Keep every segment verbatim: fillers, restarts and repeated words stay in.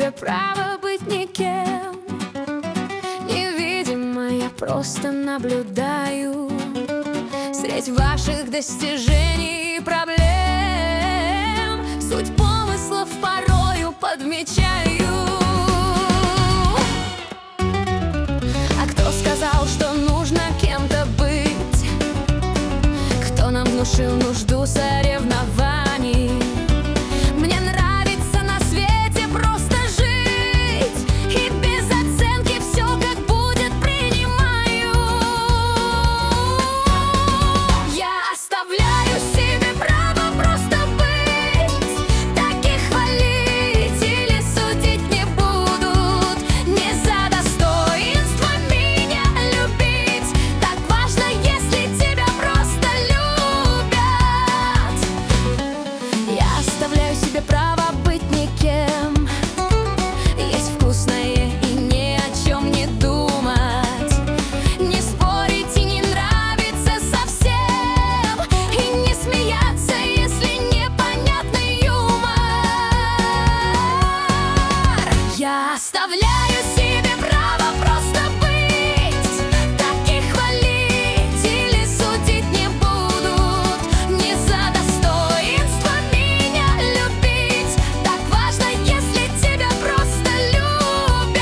себе право быть никем. Невидимо я просто наблюдаю средь ваших достижений и проблем. Суть помыслов порою подмечаю. А кто сказал, что нужно кем-то быть? Кто нам внушил нужду соревнований? Мне нравится на свете просто жить, и без оценки все как будет принимаю. Я оставляю себе право просто быть. Таких хвалить или судить не будут. Не за достоинство меня любить. Так важно, если тебя просто любят. Я оставляю себе право быть никем. Есть вкусное и ни о чем не думать. Не спорить и не нравится совсем. И не смеяться, если непонятный юмор. Я оставляю себе право просто быть. Таких хвалить или судить не будут. Не за достоинство меня любить. Так важно, если тебя просто любят.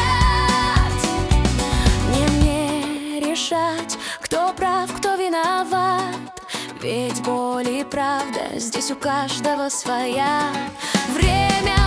Не мне решать, кто прав, кто виноват. Ведь боль и правда здесь у каждого своя. Время